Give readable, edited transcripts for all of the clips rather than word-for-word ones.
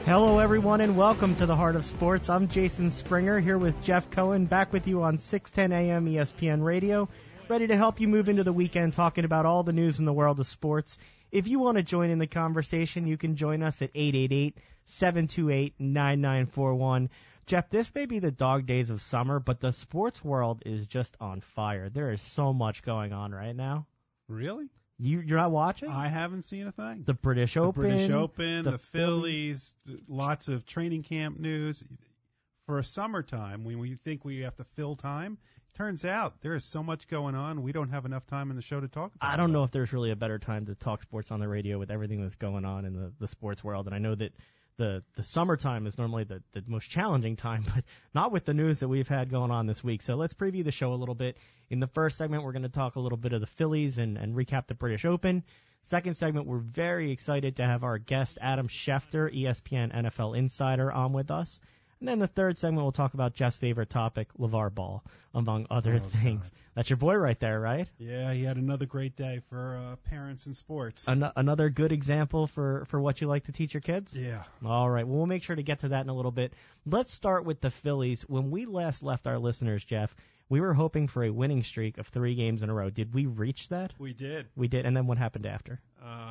Hello, everyone, and welcome to the Heart of Sports. I'm Jason Springer here with Jeff Cohen, back with you on 610 AM ESPN Radio, ready to help you move into the weekend talking about all the news in the world of sports. If you want to join in the conversation, you can join us at 888-728-9941. Jeff, this may be the dog days of summer, but the sports world is just on fire. There is so much going on right now. Really? You're not watching? I haven't seen a thing. The British Open. The Phillies, lots of training camp news. For a summertime, when we think we have to fill time, turns out there is so much going on, we don't have enough time in the show to talk about it. I don't know if there's really a better time to talk sports on the radio with everything that's going on in the sports world, and I know that the summertime is normally the most challenging time, but not with the news that we've had going on this week. So let's preview the show a little bit. In the first segment, we're going to talk a little bit of the Phillies and recap the British Open. Second segment, we're very excited to have our guest, Adam Schefter, ESPN NFL Insider, on with us. And then the third segment, we'll talk about Jeff's favorite topic, LeVar Ball, among other things. God. That's your boy right there, right? Yeah, he had another great day for parents in sports. Another good example for what you like to teach your kids? Yeah. All right, well, we'll make sure to get to that in a little bit. Let's start with the Phillies. When we last left our listeners, Jeff, we were hoping for a winning streak of 3 games in a row. Did we reach that? We did. We did, and then what happened after?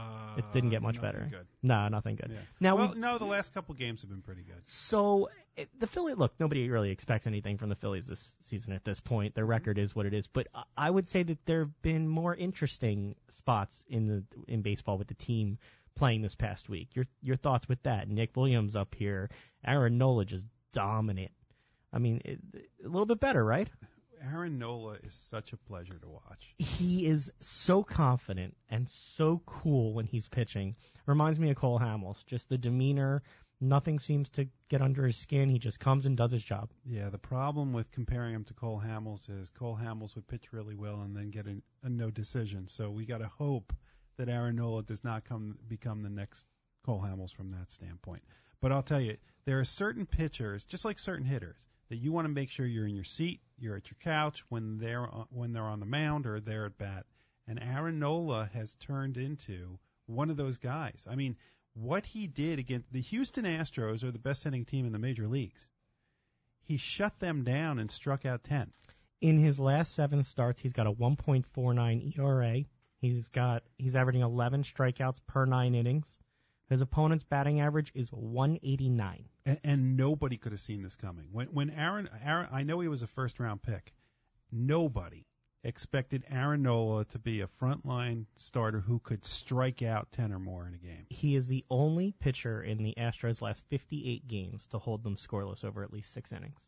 It didn't get much better. Good. No, nothing good. Yeah. Now, the last couple games have been pretty good. So, the Phillies, look, nobody really expects anything from the Phillies this season at this point. Their record is what it is. But I would say that there have been more interesting spots in baseball with the team playing this past week. Your thoughts with that? Nick Williams up here. Aaron Nola just dominant. I mean, a little bit better, right? Aaron Nola is such a pleasure to watch. He is so confident and so cool when he's pitching. Reminds me of Cole Hamels. Just the demeanor, nothing seems to get under his skin. He just comes and does his job. Yeah, the problem with comparing him to Cole Hamels is Cole Hamels would pitch really well and then get a no decision. So we got to hope that Aaron Nola does not become the next Cole Hamels from that standpoint. But I'll tell you, there are certain pitchers, just like certain hitters, that you want to make sure you're in your seat, you're at your couch when they're on the mound or they're at bat. And Aaron Nola has turned into one of those guys. I mean, what he did against the Houston Astros are the best hitting team in the major leagues. He shut them down and struck out 10. In his last 7 starts, he's got a 1.49 ERA. He's averaging 11 strikeouts per 9 innings. His opponent's batting average is 189. And nobody could have seen this coming. When Aaron, I know he was a first-round pick. Nobody expected Aaron Nola to be a frontline starter who could strike out 10 or more in a game. He is the only pitcher in the Astros' last 58 games to hold them scoreless over at least 6 innings.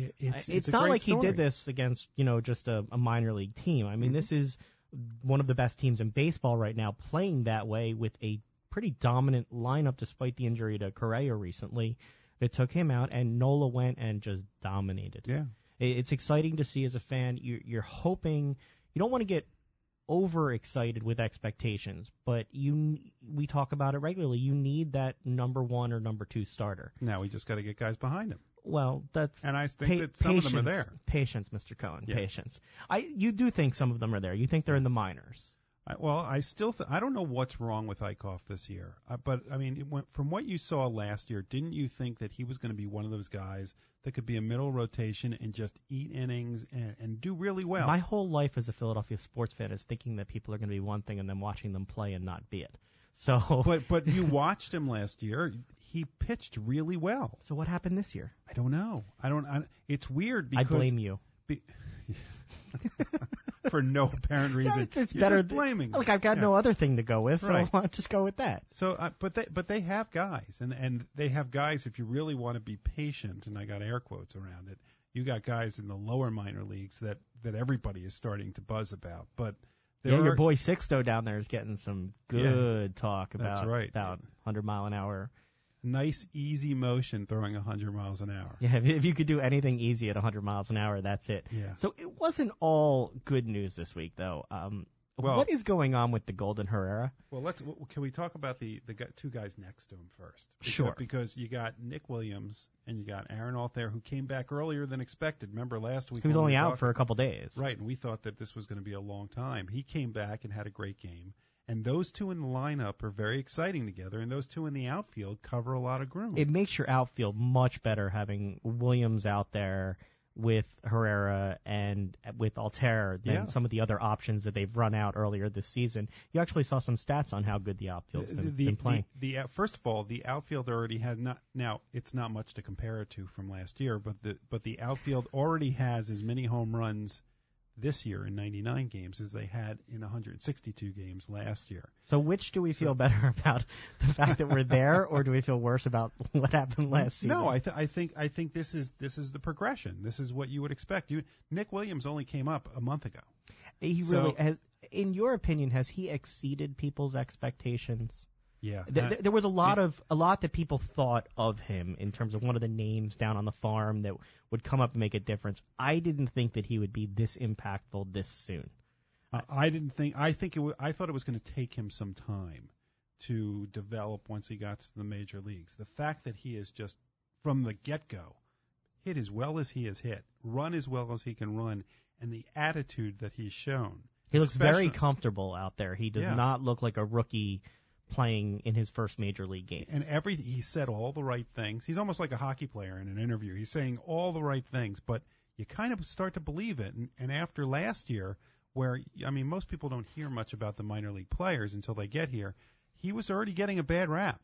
It's not like story. He did this against, just a minor league team. I mean, This is one of the best teams in baseball right now playing that way with a pretty dominant lineup despite the injury to Correa recently. It took him out, and Nola went and just dominated. Yeah. It's exciting to see as a fan. You're hoping – you don't want to get overexcited with expectations, but we talk about it regularly. You need that number 1 or number 2 starter. Now we just got to get guys behind him. Well, that's and I think that some of them are there. Patience, Mr. Cohen, yeah. Patience. You do think some of them are there. You think they're in the minors. I still I don't know what's wrong with Eichhoff this year, but I mean, from what you saw last year, didn't you think that he was going to be one of those guys that could be a middle rotation and just eat innings and do really well? My whole life as a Philadelphia sports fan is thinking that people are going to be one thing and then watching them play and not be it. So, but you watched him last year. He pitched really well. So what happened this year? I don't know. It's weird because I blame you. For no apparent reason. It's You're better just blaming me. Look, I've got no other thing to go with, right. So I'll just go with that. So, but they have guys, and they have guys. If you really want to be patient, and I got air quotes around it, you got guys in the lower minor leagues that everybody is starting to buzz about. But your boy Sixto down there is getting some good talk about that's right. about 100 mile an hour. Nice, easy motion throwing 100 miles an hour. Yeah, if you could do anything easy at 100 miles an hour, that's it. Yeah. So it wasn't all good news this week, though. What is going on with the Golden Herrera? Well, can we talk about the 2 guys next to him first? Sure. Because you got Nick Williams and you got Aaron Altherr, who came back earlier than expected. Remember last week? He was only out for a couple days. Right, and we thought that this was going to be a long time. He came back and had a great game. And those two in the lineup are very exciting together, and those two in the outfield cover a lot of ground. It makes your outfield much better having Williams out there with Herrera and with Altair than some of the other options that they've run out earlier this season. You actually saw some stats on how good the outfield's been playing. First of all, the outfield already has not. Now it's not much to compare it to from last year, but the outfield already has as many home runs this year in 99 games as they had in 162 games last year. So which do we feel better about, the fact that we're there, or do we feel worse about what happened last season? No, I think this is the progression. This is what you would expect. Nick Williams only came up a month ago. He really has. In your opinion, has he exceeded people's expectations? Yeah. There was a lot that people thought of him in terms of one of the names down on the farm that would come up and make a difference. I didn't think that he would be this impactful this soon. I thought it was going to take him some time to develop once he got to the major leagues. The fact that he is just from the get-go hit as well as he has hit, run as well as he can run, and the attitude that he's shown. He looks very comfortable out there. He does not look like a rookie playing in his first major league game. And he said all the right things. He's almost like a hockey player in an interview. He's saying all the right things, but you kind of start to believe it. And after last year, where, I mean, most people don't hear much about the minor league players until they get here, he was already getting a bad rap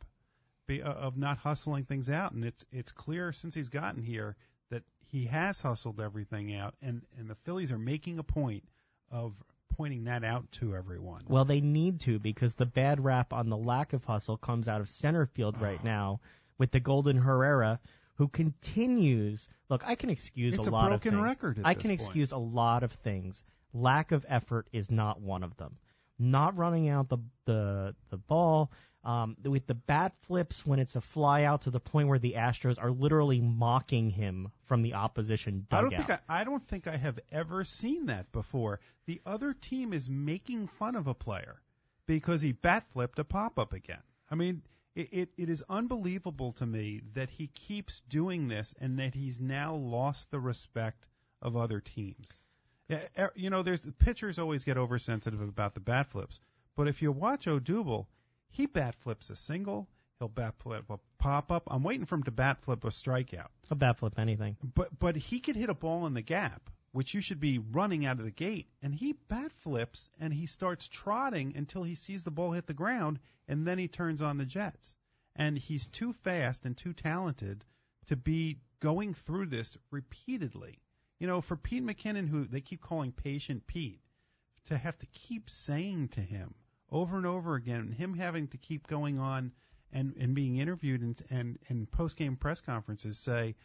of not hustling things out. And it's clear since he's gotten here that he has hustled everything out, and the Phillies are making a point of pointing that out to everyone. Well, they need to, because the bad rap on the lack of hustle comes out of center field right now with the Golden Herrera, who continues. Look, I can excuse a lot of things. It's a broken record at I this can point. excuse a lot of things. Lack of effort is not one of them. Not running out the ball, with the bat flips when it's a fly out to the point where the Astros are literally mocking him from the opposition dugout. I don't think I have ever seen that before. The other team is making fun of a player because he bat flipped a pop-up again. I mean, it is unbelievable to me that he keeps doing this and that he's now lost the respect of other teams. You know, pitchers always get oversensitive about the bat flips, but if you watch Odubel, he bat flips a single, he'll bat flip a pop-up. I'm waiting for him to bat flip a strikeout. He'll bat flip anything. But he could hit a ball in the gap, which you should be running out of the gate, and he bat flips and he starts trotting until he sees the ball hit the ground, and then he turns on the jets. And he's too fast and too talented to be going through this repeatedly. You know, for Pete McKinnon, who they keep calling Patient Pete, to have to keep saying to him over and over again, him having to keep going on and being interviewed and post-game press conferences say,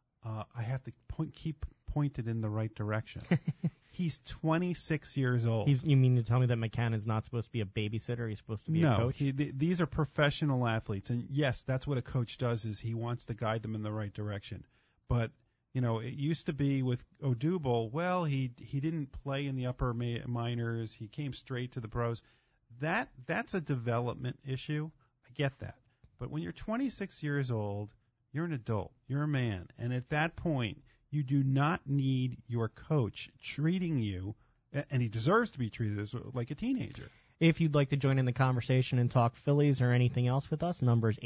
I have to keep pointed in the right direction. He's 26 years old. You mean to tell me that McCannon's not supposed to be a babysitter? He's supposed to be a coach? No, these are professional athletes. And, yes, that's what a coach does, is he wants to guide them in the right direction. But, you know, it used to be with Odubel, well, he didn't play in the upper minors. He came straight to the pros. That's a development issue. I get that. But when you're 26 years old, you're an adult. You're a man. And at that point, you do not need your coach treating you, and he deserves to be treated as like a teenager. If you'd like to join in the conversation and talk Phillies or anything else with us, number is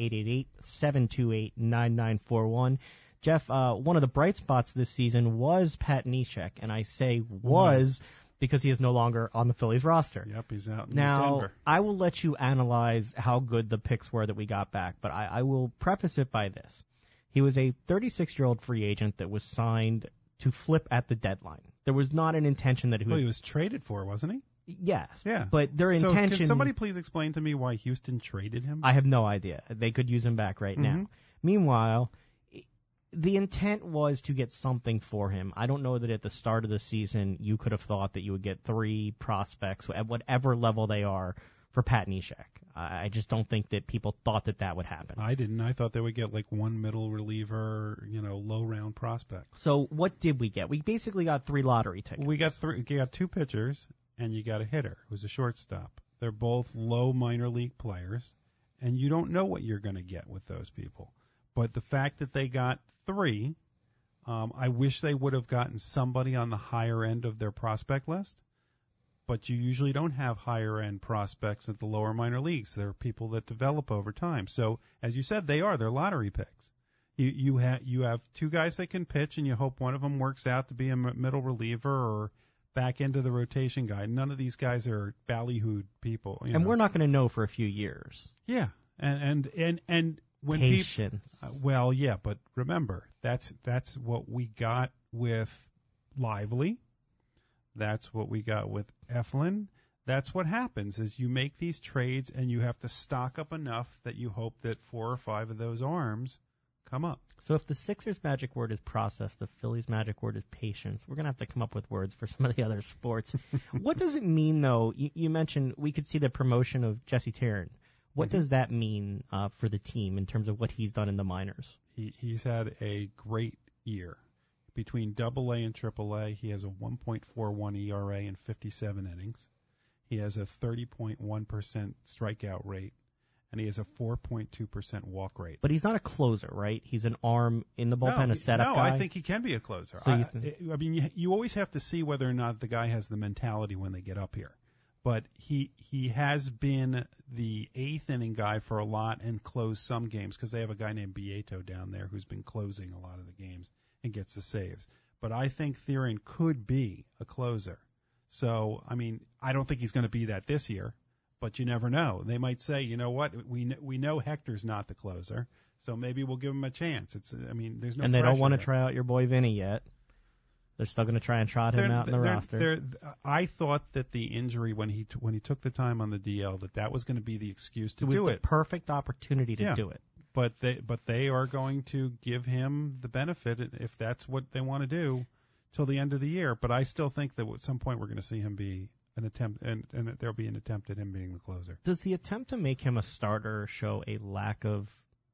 888-728-9941. Jeff, one of the bright spots this season was Pat Neshek, and I say was because he is no longer on the Phillies roster. Yep, he's out in now, Denver. I will let you analyze how good the picks were that we got back, but I will preface it by this. He was a 36-year-old free agent that was signed to flip at the deadline. There was not an intention that he was traded for, wasn't he? Yes. Yeah. But their intention... Can somebody please explain to me why Houston traded him? I have no idea. They could use him back right now. Meanwhile, the intent was to get something for him. I don't know that at the start of the season you could have thought that you would get 3 prospects at whatever level they are for Pat Neshek. I just don't think that people thought that would happen. I didn't. I thought they would get like one middle reliever, low-round prospect. So what did we get? We basically got 3 lottery tickets. We got 2 pitchers, and you got a hitter who's a shortstop. They're both low minor league players, and you don't know what you're going to get with those people. But the fact that they got 3, I wish they would have gotten somebody on the higher end of their prospect list. but you usually don't have higher-end prospects at the lower minor leagues. There are people that develop over time. So, as you said, they're lottery picks. You have two guys that can pitch, and you hope one of them works out to be a middle reliever or back into the rotation guy. None of these guys are ballyhooed people. And we're not going to know for a few years. Yeah, and when patience. Well, yeah, but remember that's what we got with Lively. That's what we got with Eflin. That's what happens is you make these trades and you have to stock up enough that you hope that 4 or 5 of those arms come up. So if the Sixers' magic word is process, the Phillies' magic word is patience. We're going to have to come up with words for some of the other sports. What does it mean, though? You mentioned we could see the promotion of Jesse Tarrant. What does that mean for the team in terms of what he's done in the minors? He's had a great year. Between AA and AAA, he has a 1.41 ERA in 57 innings. He has a 30.1% strikeout rate, and he has a 4.2% walk rate. But he's not a closer, right? He's an arm in the bullpen, a setup guy? No, I think he can be a closer. So I mean, you always have to see whether or not the guy has the mentality when they get up here. But he has been the 8th inning guy for a lot and closed some games because they have a guy named Bieto down there who's been closing a lot of the games and gets the saves. But I think Theron could be a closer. So, I mean, I don't think he's going to be that this year, but you never know. They might say, you know what, we know Hector's not the closer, so maybe we'll give him a chance. There's no pressure. And they don't want to try out your boy Vinny yet. They're still going to try and trot him out in the roster. I thought that the injury when he took the time on the DL that was going to be the excuse to do it. It was the perfect opportunity to do it. But they are going to give him the benefit if that's what they want to do till the end of the year. But I still think that at some point we're going to see him be an attempt, and there'll be an attempt at him being the closer. Does the attempt to make him a starter show a lack of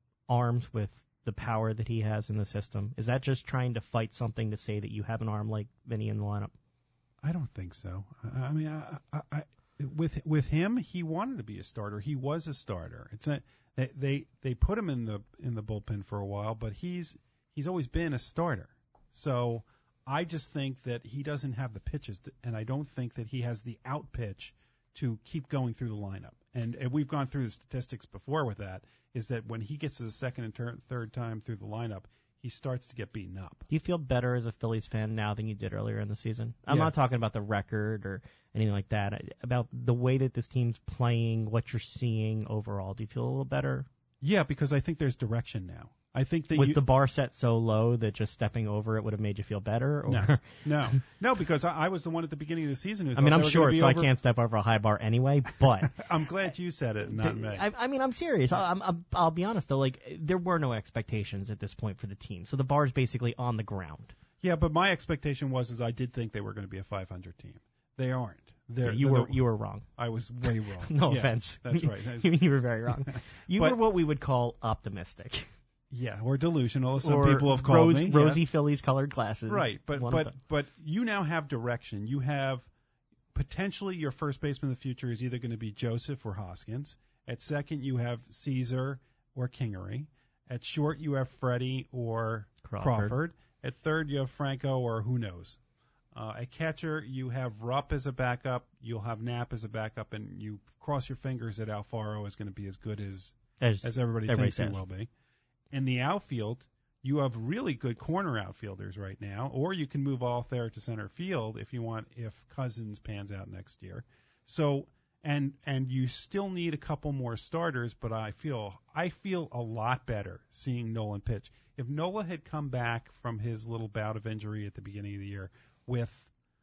arms with the power that he has in the system? Is that just trying to fight something to say that you have an arm like Vinny in the lineup? I don't think so. I mean, with him, he wanted to be a starter. He was a starter. It's not. They put him in the bullpen for a while, but he's always been a starter. So I just think that he doesn't have the pitches, and I don't think that he has the out pitch to keep going through the lineup. And we've gone through the statistics before with that, is that when he gets to the second and third time through the lineup, he starts to get beaten up. Do you feel better as a Phillies fan now than you did earlier in the season? I'm not talking about the record or anything like that. About the way that this team's playing, what you're seeing overall. Do you feel a little better? Yeah, because I think there's direction now. I think that was the bar set so low that just stepping over it would have made you feel better? Or? No, because I was the one at the beginning of the season who thought I'm short, so I can't step over a high bar anyway. But I'm glad you said it, not me. I mean, I'm serious. I'll be honest though. Like there were no expectations at this point for the team, so the bar is basically on the ground. Yeah, but my expectation was I did think they were going to be a 500 team. They aren't. You were wrong. I was way wrong. No offense. That's right. You were very wrong. You were what we would call optimistic. Yeah, or delusional, as some people have called me. Rosy Phillies colored glasses. Right, but you now have direction. You have potentially your first baseman of the future is either going to be Joseph or Hoskins. At second, you have Caesar or Kingery. At short, you have Freddie or Crawford. At third, you have Franco or who knows. At catcher, you have Rupp as a backup. You'll have Knapp as a backup, and you cross your fingers that Alfaro is going to be as good as everybody thinks he will be. In the outfield, you have really good corner outfielders right now, or you can move Altherr to center field if you want, if Cousins pans out next year. So, and you still need a couple more starters, but I feel a lot better seeing Nolan pitch. If Nola had come back from his little bout of injury at the beginning of the year with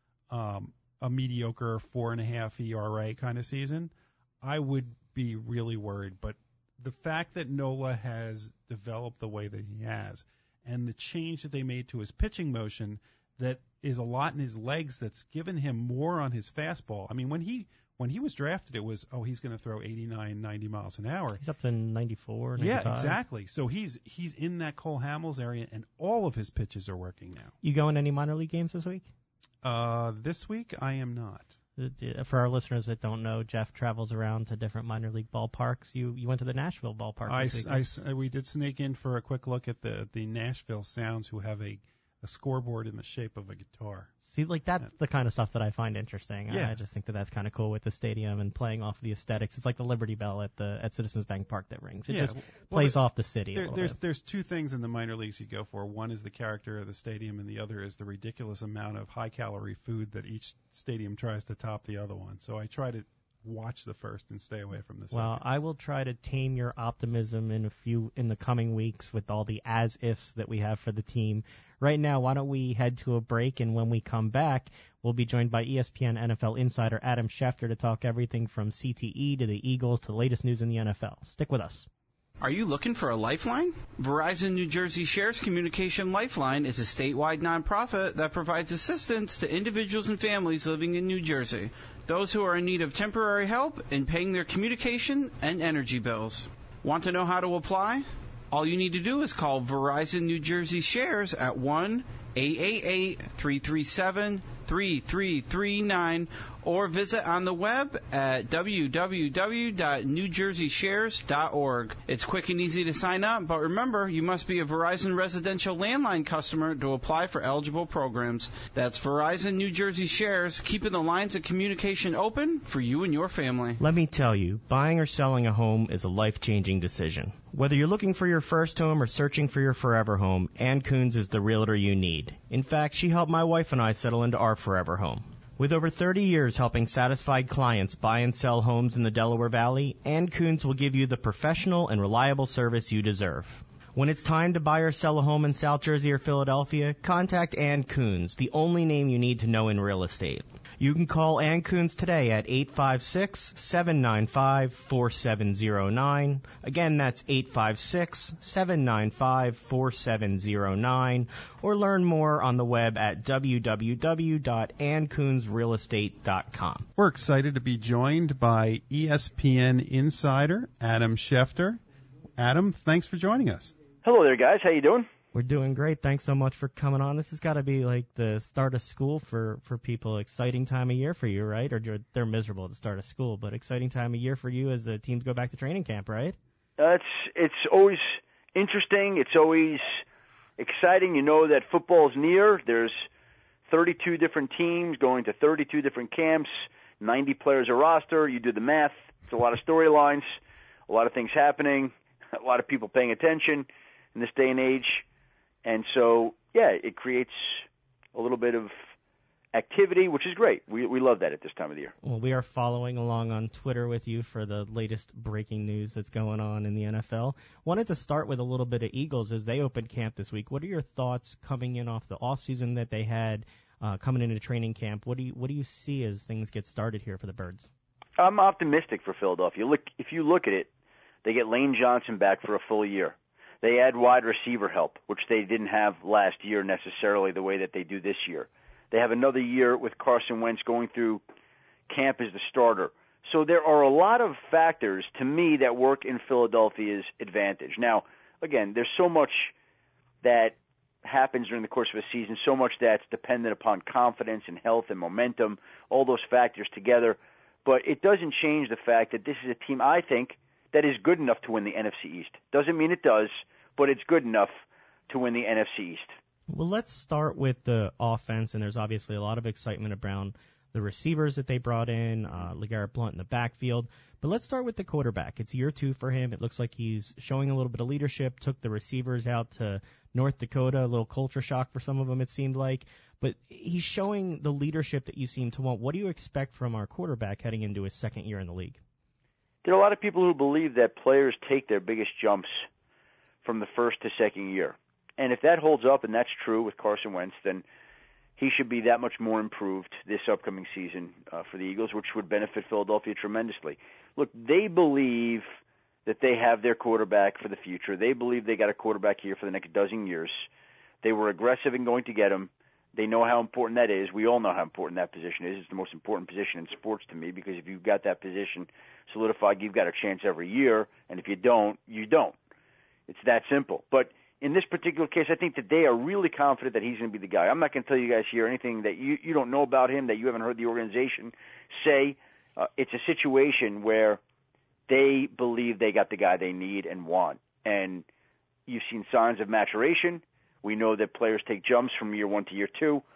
a mediocre 4.5 ERA kind of season, I would be really worried. But the fact that Nola has developed the way that he has and the change that they made to his pitching motion that is a lot in his legs that's given him more on his fastball. I mean, when he was drafted, it was, he's going to throw 89, 90 miles an hour. He's up to 94, 95. Yeah, exactly. So he's in that Cole Hamels area, and all of his pitches are working now. You going any minor league games this week? This week, I am not. For our listeners that don't know, Jeff travels around to different minor league ballparks. You went to the Nashville ballpark. We did sneak in for a quick look at the Nashville Sounds, who have a scoreboard in the shape of a guitar. See, like that's the kind of stuff that I find interesting. Yeah. I just think that that's kind of cool with the stadium and playing off the aesthetics. It's like the Liberty Bell at Citizens Bank Park that rings. It just plays off the city. There's two things in the minor leagues you go for. One is the character of the stadium, and the other is the ridiculous amount of high-calorie food that each stadium tries to top the other one. So I try to watch the first and stay away from the second. Well, I will try to tame your optimism in the coming weeks with all the as-ifs that we have for the team. Right now, why don't we head to a break, and when we come back, we'll be joined by ESPN NFL insider Adam Schefter to talk everything from CTE to the Eagles to the latest news in the NFL. Stick with us. Are you looking for a lifeline? Verizon New Jersey Shares Communication Lifeline is a statewide nonprofit that provides assistance to individuals and families living in New Jersey, those who are in need of temporary help in paying their communication and energy bills. Want to know how to apply? All you need to do is call Verizon New Jersey Shares at 1-888-337-3339 or visit on the web at www.newjerseyshares.org. It's quick and easy to sign up, but remember, you must be a Verizon residential landline customer to apply for eligible programs. That's Verizon New Jersey Shares, keeping the lines of communication open for you and your family. Let me tell you, buying or selling a home is a life-changing decision. Whether you're looking for your first home or searching for your forever home, Ann Coons is the realtor you need. In fact, she helped my wife and I settle into our forever home. With over 30 years helping satisfied clients buy and sell homes in the Delaware Valley, Ann Coons will give you the professional and reliable service you deserve. When it's time to buy or sell a home in South Jersey or Philadelphia, contact Ann Coons, the only name you need to know in real estate. You can call Ann Coons today at 856-795-4709. Again, that's 856-795-4709. Or learn more on the web at www.anncoonsrealestate.com. We're excited to be joined by ESPN insider Adam Schefter. Adam, thanks for joining us. Hello there, guys. How you doing? We're doing great. Thanks so much for coming on. This has got to be like the start of school for people. Exciting time of year for you, right? Or they're miserable at the start of school, but exciting time of year for you as the teams go back to training camp, right? It's always interesting. It's always exciting. You know that football's near. There's 32 different teams going to 32 different camps, 90 players a roster. You do the math. It's a lot of storylines, a lot of things happening, a lot of people paying attention in this day and age. And so, yeah, it creates a little bit of activity, which is great. We love that at this time of the year. Well, we are following along on Twitter with you for the latest breaking news that's going on in the NFL. Wanted to start with a little bit of Eagles as they opened camp this week. What are your thoughts coming in off the offseason that they had coming into training camp? What do you see as things get started here for the Birds? I'm optimistic for Philadelphia. If you look at it, they get Lane Johnson back for a full year. They add wide receiver help, which they didn't have last year necessarily the way that they do this year. They have another year with Carson Wentz going through camp as the starter. So there are a lot of factors, to me, that work in Philadelphia's advantage. Now, again, there's so much that happens during the course of a season, so much that's dependent upon confidence and health and momentum, all those factors together. But it doesn't change the fact that this is a team, I think, that is good enough to win the NFC East. Doesn't mean it does, but it's good enough to win the NFC East. Well, let's start with the offense, and there's obviously a lot of excitement around the receivers that they brought in, LeGarrette Blount in the backfield. But let's start with the quarterback. It's year 2 for him. It looks like he's showing a little bit of leadership, took the receivers out to North Dakota, a little culture shock for some of them, it seemed like. But he's showing the leadership that you seem to want. What do you expect from our quarterback heading into his second year in the league? There are a lot of people who believe that players take their biggest jumps from the first to second year. And if that holds up, and that's true with Carson Wentz, then he should be that much more improved this upcoming season for the Eagles, which would benefit Philadelphia tremendously. Look, they believe that they have their quarterback for the future. They believe they got a quarterback here for the next dozen years. They were aggressive in going to get him. They know how important that is. We all know how important that position is. It's the most important position in sports to me, because if you've got that position solidified, you've got a chance every year, and if you don't, you don't. It's that simple. But in this particular case, I think that they are really confident that he's going to be the guy. I'm not going to tell you guys here anything that you don't know about him, that you haven't heard the organization say. It's a situation where they believe they got the guy they need and want. And you've seen signs of maturation. We know that players take jumps from year 1 to year 2.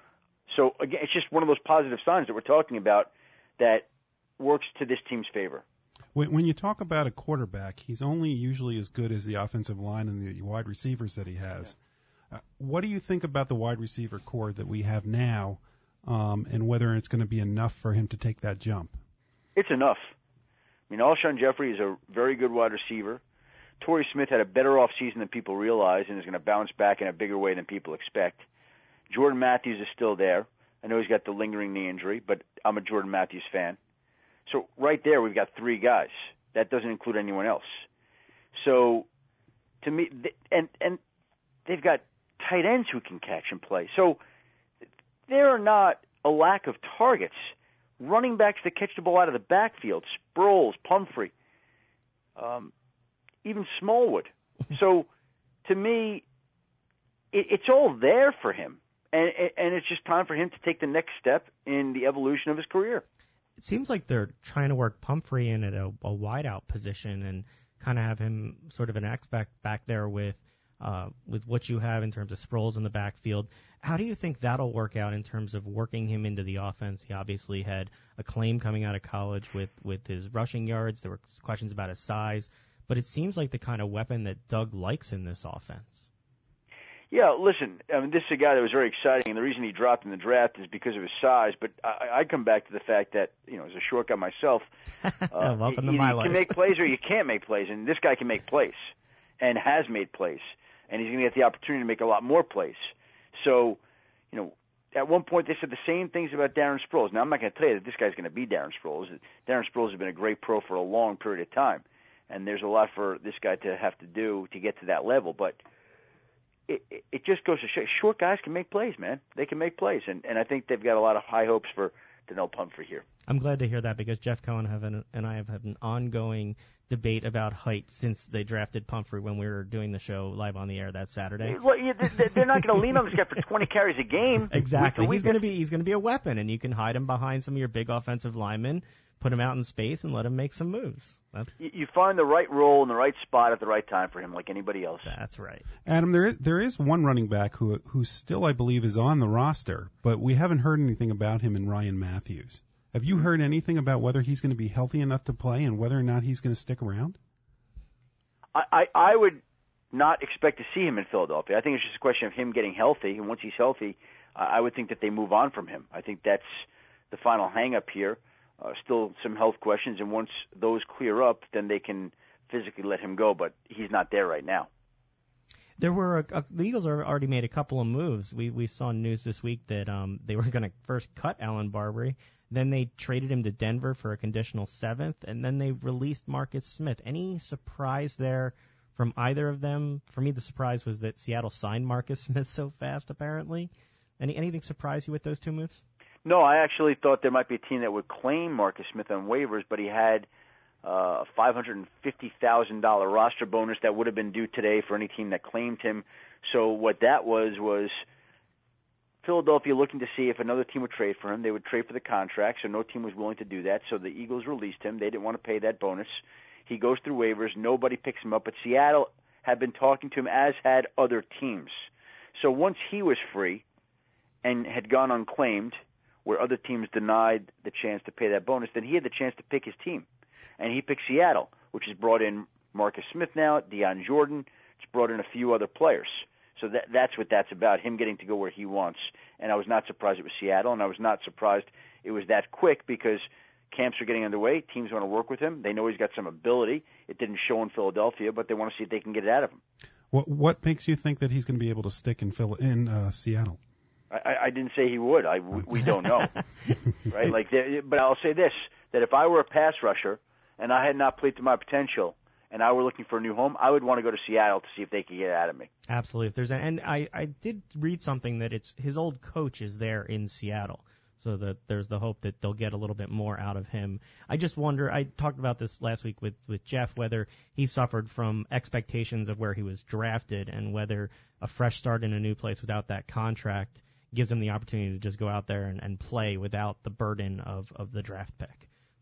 So, again, it's just one of those positive signs that we're talking about that works to this team's favor. When you talk about a quarterback, he's only usually as good as the offensive line and the wide receivers that he has. Yeah. What do you think about the wide receiver core that we have now, and whether it's going to be enough for him to take that jump? It's enough. I mean, Alshon Jeffrey is a very good wide receiver. Torrey Smith had a better offseason than people realize and is going to bounce back in a bigger way than people expect. Jordan Matthews is still there. I know he's got the lingering knee injury, but I'm a Jordan Matthews fan. So right there, we've got 3 guys. That doesn't include anyone else. So to me, and they've got tight ends who can catch and play. So there are not a lack of targets. Running backs that catch the ball out of the backfield, Sproles, Pumphrey, even Smallwood. So to me, it's all there for him. And it's just time for him to take the next step in the evolution of his career. It seems like they're trying to work Pumphrey in at a wideout position and kind of have him sort of an X-back back there with what you have in terms of Sproles in the backfield. How do you think that'll work out in terms of working him into the offense? He obviously had a claim coming out of college with his rushing yards. There were questions about his size. But it seems like the kind of weapon that Doug likes in this offense. Yeah, listen, I mean, this is a guy that was very exciting, and the reason he dropped in the draft is because of his size. But I come back to the fact that, as a short guy myself, welcome to my life. You can make plays or you can't make plays, and this guy can make plays and has made plays, and he's going to get the opportunity to make a lot more plays. So, at one point they said the same things about Darren Sproles. Now, I'm not going to tell you that this guy's going to be Darren Sproles. Darren Sproles has been a great pro for a long period of time, and there's a lot for this guy to have to do to get to that level, but it just goes to show short guys can make plays, man. They can make plays, and I think they've got a lot of high hopes for Donnell Pumphrey here. I'm glad to hear that because Jeff Cohen and I have had an ongoing debate about height since they drafted Pumphrey when we were doing the show live on the air that Saturday. Well, they're not going to lean on this guy for 20 carries a game. Exactly. He's going to be a weapon, and you can hide him behind some of your big offensive linemen, put him out in space, and let him make some moves. You find the right role in the right spot at the right time for him, like anybody else. That's right. Adam, there is one running back who still, I believe, is on the roster, but we haven't heard anything about him in Ryan Matthews. Have you heard anything about whether he's going to be healthy enough to play and whether or not he's going to stick around? I would not expect to see him in Philadelphia. I think it's just a question of him getting healthy, and once he's healthy, I would think that they move on from him. I think that's the final hang-up here. Still some health questions, and once those clear up, then they can physically let him go, but he's not there right now. There were the Eagles already made a couple of moves. We saw news this week that they were going to first cut Alan Barbary, then they traded him to Denver for a conditional 7th, and then they released Marcus Smith. Any surprise there from either of them? For me, the surprise was that Seattle signed Marcus Smith so fast, apparently. Anything surprise you with those two moves? No, I actually thought there might be a team that would claim Marcus Smith on waivers, but he had a $550,000 roster bonus that would have been due today for any team that claimed him. So what that was Philadelphia looking to see if another team would trade for him. They would trade for the contract, so no team was willing to do that. So the Eagles released him. They didn't want to pay that bonus. He goes through waivers. Nobody picks him up, but Seattle had been talking to him, as had other teams. So once he was free and had gone unclaimed, where other teams denied the chance to pay that bonus, then he had the chance to pick his team. And he picked Seattle, which has brought in Marcus Smith now, Deion Jordan. It's brought in a few other players. So that's what that's about, him getting to go where he wants. And I was not surprised it was Seattle, and I was not surprised it was that quick because camps are getting underway. Teams want to work with him. They know he's got some ability. It didn't show in Philadelphia, but they want to see if they can get it out of him. What makes you think that he's going to be able to stick in Seattle? I didn't say he would. We don't know, right? But I'll say this: that if I were a pass rusher and I had not played to my potential, and I were looking for a new home, I would want to go to Seattle to see if they could get it out of me. Absolutely. And I did read something that it's his old coach is there in Seattle, so that there's the hope that they'll get a little bit more out of him. I just wonder. I talked about this last week with Jeff, whether he suffered from expectations of where he was drafted, and whether a fresh start in a new place without that contract gives him the opportunity to just go out there and play without the burden of the draft pick.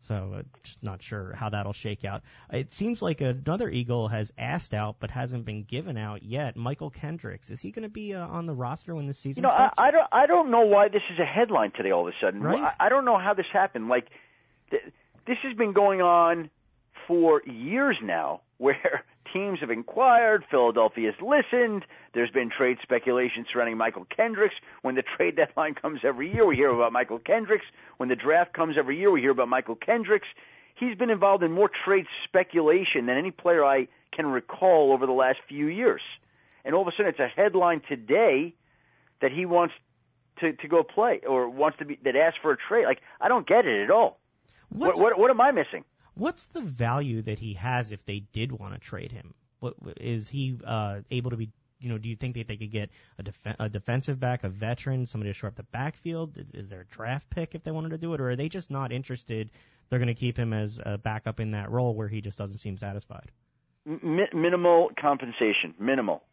So just not sure how that'll shake out. It seems like another Eagle has asked out but hasn't been given out yet. Michael Kendricks, is he going to be on the roster when the season starts? I don't know why this is a headline today all of a sudden. Right? I don't know how this happened. Like, this has been going on for years now, where teams have inquired, Philadelphia has listened, there's been trade speculation surrounding Michael Kendricks. When the trade deadline comes every year, we hear about Michael Kendricks. When the draft comes every year, we hear about Michael Kendricks. He's been involved in more trade speculation than any player I can recall over the last few years. And all of a sudden it's a headline today that he wants to go play, or wants to be, that asks for a trade. Like, I don't get it at all. What am I missing? What's the value that he has if they did want to trade him? Is he able to be, do you think that they could get a defensive back, a veteran, somebody to shore up the backfield? Is there a draft pick if they wanted to do it, or are they just not interested? They're going to keep him as a backup in that role where he just doesn't seem satisfied. Minimal compensation, minimal.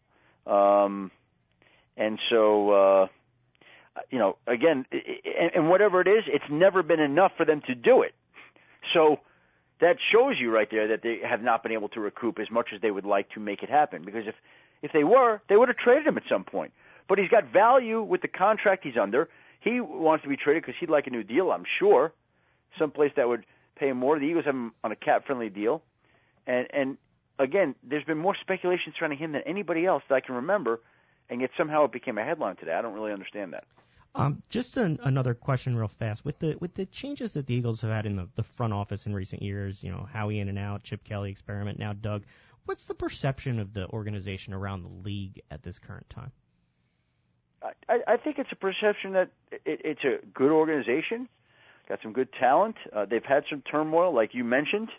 And so, again, and whatever it is, it's never been enough for them to do it. So that shows you right there that they have not been able to recoup as much as they would like to make it happen. Because if they were, they would have traded him at some point. But he's got value with the contract he's under. He wants to be traded because he'd like a new deal, I'm sure. Someplace that would pay him more. The Eagles have him on a cap-friendly deal. And again, there's been more speculation surrounding him than anybody else that I can remember, and yet somehow it became a headline today. I don't really understand that. Just another question real fast. With the changes that the Eagles have had in the front office in recent years, Howie in and out, Chip Kelly experiment, now Doug, what's the perception of the organization around the league at this current time? I think it's a perception that it's a good organization, got some good talent. They've had some turmoil, like you mentioned.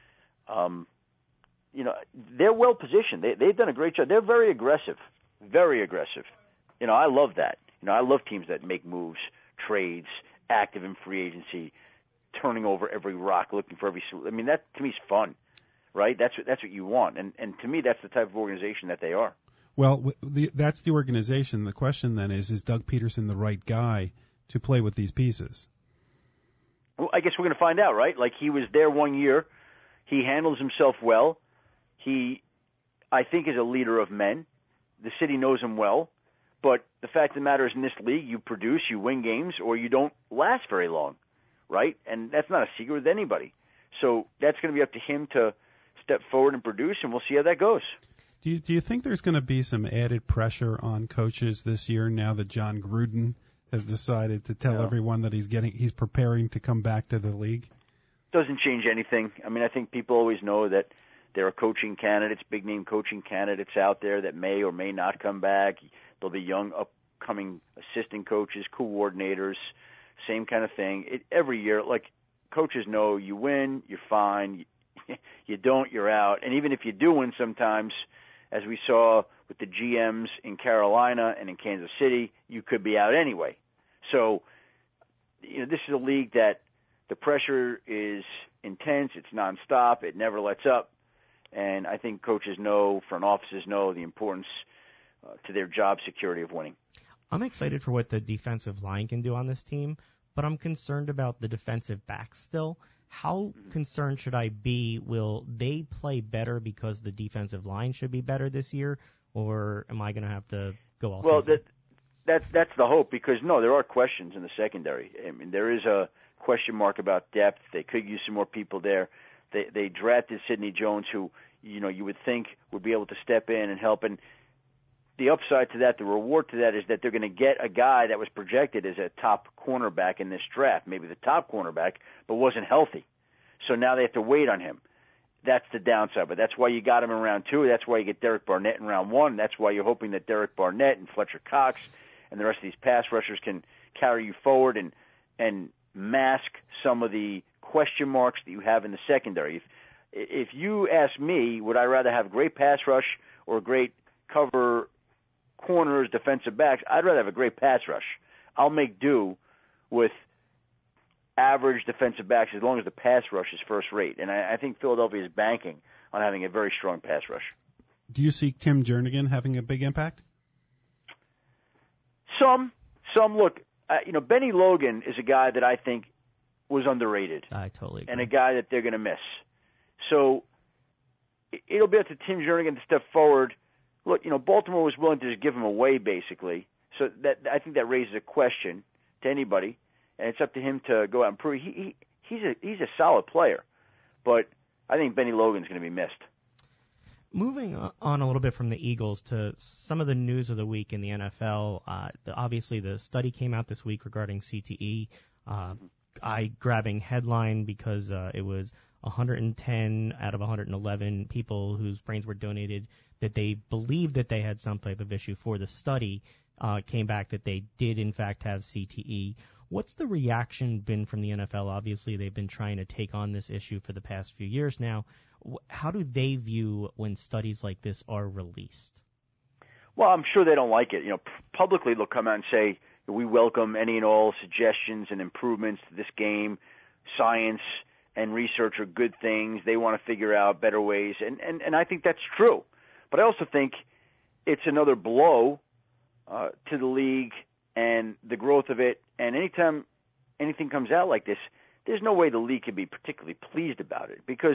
They're well positioned. They've done a great job. They're very aggressive, very aggressive. I love that. I love teams that make moves, trades, active in free agency, turning over every rock, looking for every. I mean, that to me is fun, right? That's what you want, and to me, that's the type of organization that they are. Well, that's the organization. The question then is Doug Peterson the right guy to play with these pieces? Well, I guess we're going to find out, right? Like, he was there 1 year. He handles himself well. He, I think, is a leader of men. The city knows him well. But the fact of the matter is, in this league, you produce, you win games, or you don't last very long, right? And that's not a secret with anybody. So that's going to be up to him to step forward and produce, and we'll see how that goes. Do you think there's going to be some added pressure on coaches this year now that John Gruden has decided to tell everyone that he's preparing to come back to the league? Doesn't change anything. I mean, I think people always know that there are coaching candidates, big-name coaching candidates out there that may or may not come back. There'll be young, upcoming assistant coaches, coordinators, same kind of thing. Every year, like, coaches know you win, you're fine. You don't, you're out. And even if you do win sometimes, as we saw with the GMs in Carolina and in Kansas City, you could be out anyway. So, this is a league that the pressure is intense. It's nonstop. It never lets up. And I think coaches know, front offices know the importance to their job security of winning. I'm excited for what the defensive line can do on this team, but I'm concerned about the defensive backs still. How concerned should I be? Will they play better because the defensive line should be better this year, or am I going to have to go all season? Well, that's the hope, because, no, there are questions in the secondary. I mean, there is a question mark about depth. They could use some more people there. They drafted Sidney Jones, who, you would think would be able to step in and help. And the upside to that, the reward to that, is that they're going to get a guy that was projected as a top cornerback in this draft, maybe the top cornerback, but wasn't healthy. So now they have to wait on him. That's the downside, but that's why you got him in round 2. That's why you get Derek Barnett in round 1. That's why you're hoping that Derek Barnett and Fletcher Cox and the rest of these pass rushers can carry you forward and mask some of the question marks that you have in the secondary. If you ask me, would I rather have great pass rush or great cover corners, defensive backs? I'd rather have a great pass rush. I'll make do with average defensive backs as long as the pass rush is first rate. And I think Philadelphia is banking on having a very strong pass rush. Do you see Tim Jernigan having a big impact? Some. Look, Benny Logan is a guy that I think was underrated. I totally agree. And a guy that they're going to miss. So it'll be up to Tim Jernigan to step forward. Look, Baltimore was willing to just give him away, basically. So I think that raises a question to anybody, and it's up to him to go out and prove. He's a solid player, but I think Benny Logan's going to be missed. Moving on a little bit from the Eagles to some of the news of the week in the NFL, obviously the study came out this week regarding CTE, eye-grabbing headline because it was 110 out of 111 people whose brains were donated that they believed that they had some type of issue for the study came back that they did in fact have CTE. What's the reaction been from the NFL? Obviously, they've been trying to take on this issue for the past few years now. How do they view when studies like this are released? Well, I'm sure they don't like it. Publicly they'll come out and say, we welcome any and all suggestions and improvements to this game. Science and research are good things. They want to figure out better ways, and I think that's true. But I also think it's another blow to the league and the growth of it. And anytime anything comes out like this, there's no way the league can be particularly pleased about it because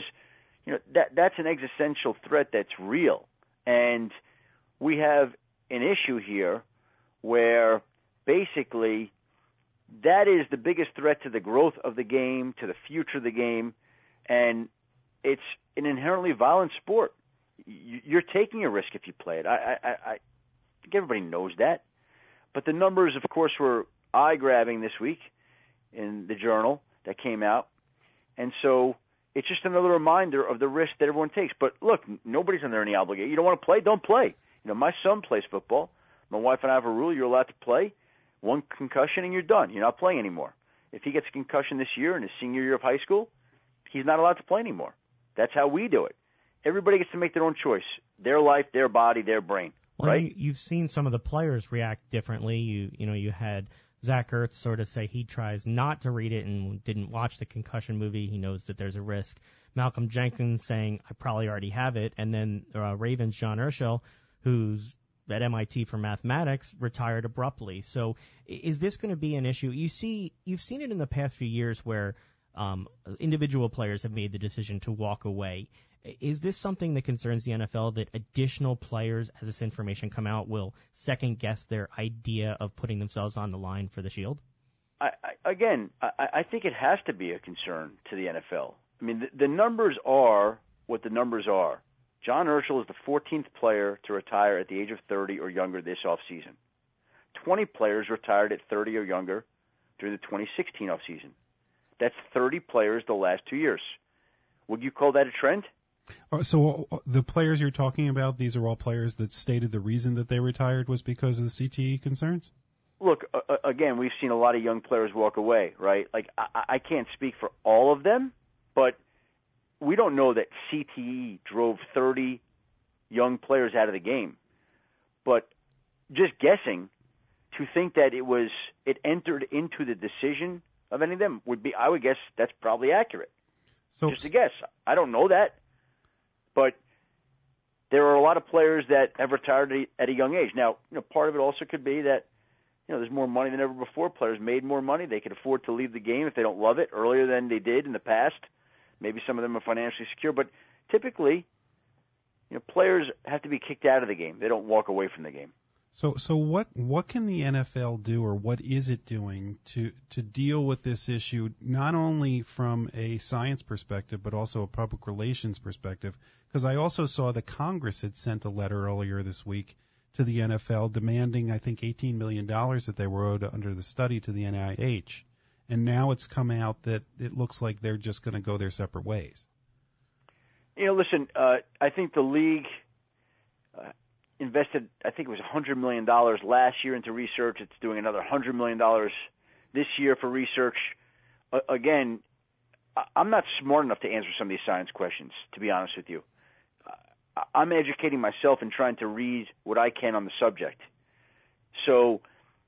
that's an existential threat that's real. And we have an issue here where basically that is the biggest threat to the growth of the game, to the future of the game, and it's an inherently violent sport. You're taking a risk if you play it. I think everybody knows that. But the numbers, of course, were eye-grabbing this week in the Journal that came out. And so it's just another reminder of the risk that everyone takes. But look, nobody's under any obligation. You don't want to play? Don't play. My son plays football. My wife and I have a rule. You're allowed to play. One concussion and you're done. You're not playing anymore. If he gets a concussion this year in his senior year of high school, he's not allowed to play anymore. That's how we do it. Everybody gets to make their own choice. Their life, their body, their brain. Well, right? You've seen some of the players react differently. You had Zach Ertz sort of say he tries not to read it and didn't watch the concussion movie. He knows that there's a risk. Malcolm Jenkins saying, I probably already have it. And then Ravens' John Urschel, who's at MIT for mathematics, retired abruptly. So is this going to be an issue? You've seen it in the past few years where individual players have made the decision to walk away. Is this something that concerns the NFL, that additional players, as this information come out, will second-guess their idea of putting themselves on the line for the Shield? I think it has to be a concern to the NFL. I mean, the numbers are what the numbers are. John Urschel is the 14th player to retire at the age of 30 or younger this offseason. 20 players retired at 30 or younger during the 2016 offseason. That's 30 players the last 2 years. Would you call that a trend? So the players you're talking about, these are all players that stated the reason that they retired was because of the CTE concerns? Look, again, we've seen a lot of young players walk away, right? Like, I can't speak for all of them, but we don't know that CTE drove 30 young players out of the game. But just guessing to think that it entered into the decision of any of them I would guess that's probably accurate. So, just a guess. I don't know that. But there are a lot of players that have retired at a young age. Now, part of it also could be that, there's more money than ever before. Players made more money. They could afford to leave the game if they don't love it earlier than they did in the past. Maybe some of them are financially secure. But typically, players have to be kicked out of the game. They don't walk away from the game. So what can the NFL do, or what is it doing to deal with this issue, not only from a science perspective, but also a public relations perspective? Because I also saw that Congress had sent a letter earlier this week to the NFL demanding, I think, $18 million that they were owed under the study to the NIH. And now it's come out that it looks like they're just going to go their separate ways. Listen, I think the league invested, I think it was $100 million last year into research. It's doing another $100 million this year for research. Again, I'm not smart enough to answer some of these science questions, to be honest with you. I'm educating myself and trying to read what I can on the subject. So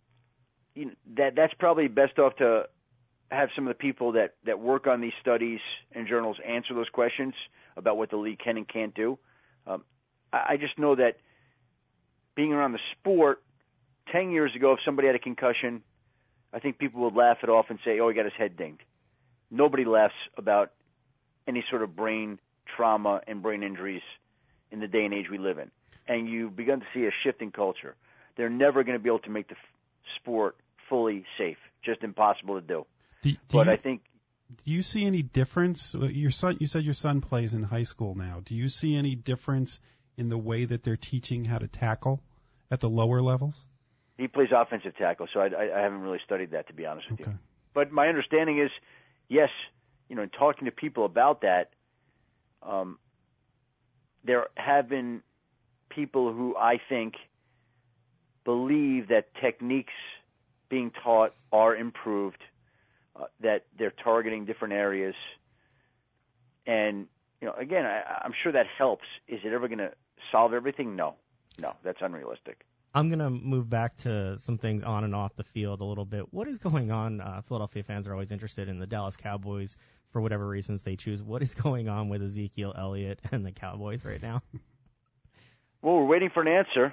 that's probably best off to have some of the people that work on these studies and journals answer those questions about what the league can and can't do. I just know that being around the sport, 10 years ago, if somebody had a concussion, I think people would laugh it off and say, oh, he got his head dinged. nobody laughs about any sort of brain trauma and brain injuries in the day and age we live in. And you've begun to see a shift in culture. They're never going to be able to make the sport fully safe. Just impossible to do. I think. Do you see any difference? You said your son plays in high school now. Do you see any difference in the way that they're teaching how to tackle at the lower levels? He plays offensive tackle, so I haven't really studied that, to be honest with you. But my understanding is, yes, in talking to people about that, there have been people who I think believe that techniques being taught are improved, that they're targeting different areas. And, again, I'm sure that helps. Is it ever going to solve everything? No, that's unrealistic. I'm going to move back to some things on and off the field a little bit. What is going on? Philadelphia fans are always interested in the Dallas Cowboys for whatever reasons they choose. What is going on with Ezekiel Elliott and the Cowboys right now? Well, we're waiting for an answer.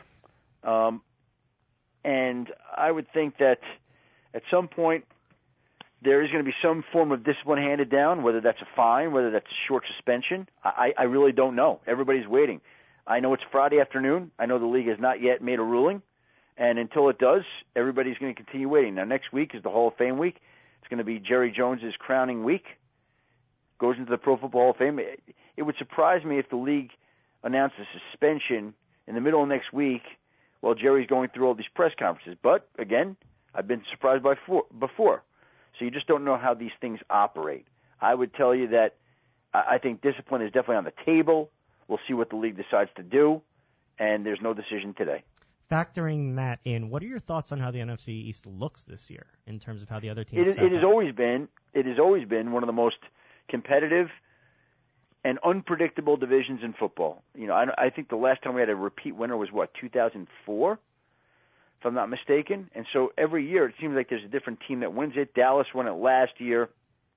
And I would think that at some point there is going to be some form of discipline handed down, whether that's a fine, whether that's a short suspension. I really don't know. Everybody's waiting. I know it's Friday afternoon. I know the league has not yet made a ruling. And until it does, everybody's going to continue waiting. Now, next week is the Hall of Fame week. It's going to be Jerry Jones's crowning week. Goes into the Pro Football Hall of Fame. It would surprise me if the league announced a suspension in the middle of next week while Jerry's going through all these press conferences. But, again, I've been surprised before. So you just don't know how these things operate. I would tell you that I think discipline is definitely on the table. We'll see what the league decides to do, and there's no decision today. Factoring that in, what are your thoughts on how the NFC East looks this year in terms of how the other teams? It has always been one of the most competitive and unpredictable divisions in football. I think the last time we had a repeat winner was 2004, if I'm not mistaken. And so every year it seems like there's a different team that wins it. Dallas won it last year.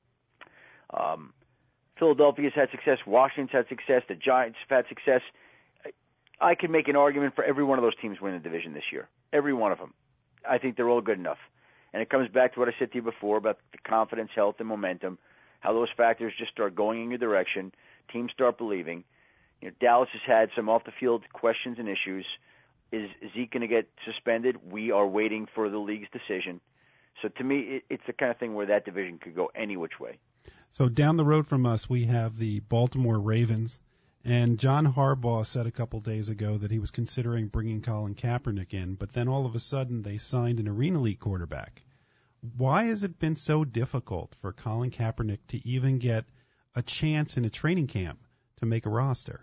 Philadelphia's had success. Washington's had success. The Giants have had success. I could make an argument for every one of those teams winning the division this year. Every one of them. I think they're all good enough. And it comes back to what I said to you before about the confidence, health, and momentum, how those factors just start going in your direction. Teams start believing. Dallas has had some off-the-field questions and issues. Is Zeke going to get suspended? We are waiting for the league's decision. So to me, it's the kind of thing where that division could go any which way. So down the road from us, we have the Baltimore Ravens, and John Harbaugh said a couple days ago that he was considering bringing Colin Kaepernick in, but then all of a sudden they signed an Arena League quarterback. Why has it been so difficult for Colin Kaepernick to even get a chance in a training camp to make a roster?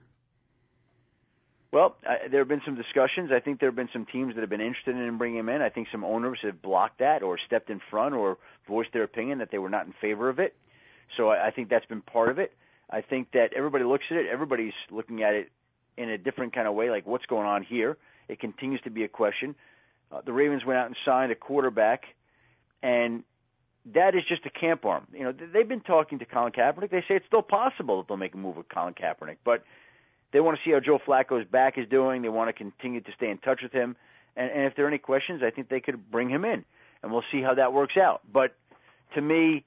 Well, there have been some discussions. I think there have been some teams that have been interested in bringing him in. I think some owners have blocked that or stepped in front or voiced their opinion that they were not in favor of it. So I think that's been part of it. I think that everybody looks at it. Everybody's looking at it in a different kind of way, like what's going on here. It continues to be a question. The Ravens went out and signed a quarterback, and that is just a camp arm. They've been talking to Colin Kaepernick. They say it's still possible that they'll make a move with Colin Kaepernick, but they want to see how Joe Flacco's back is doing. They want to continue to stay in touch with him. And if there are any questions, I think they could bring him in, and we'll see how that works out. But to me,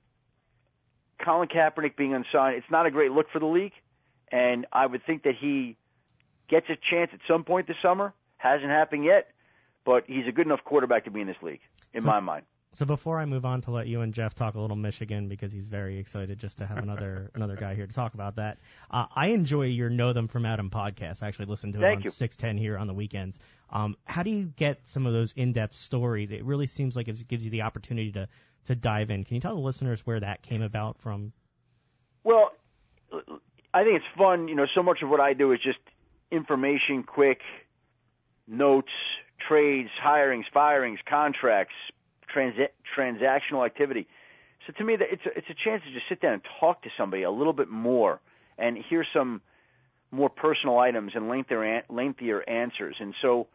Colin Kaepernick being unsigned, it's not a great look for the league, and I would think that he gets a chance at some point this summer. Hasn't happened yet, but he's a good enough quarterback to be in this league, in my mind. So before I move on to let you and Jeff talk a little Michigan, because he's very excited just to have another guy here to talk about that, I enjoy your Know Them From Adam podcast. I actually listen to it on 610 here on the weekends. How do you get some of those in-depth stories? It really seems like it gives you the opportunity to dive in. Can you tell the listeners where that came about from? Well, I think it's fun. So much of what I do is just information, quick notes, trades, hirings, firings, contracts, transactional activity. So to me, it's a chance to just sit down and talk to somebody a little bit more and hear some more personal items and lengthier answers. And so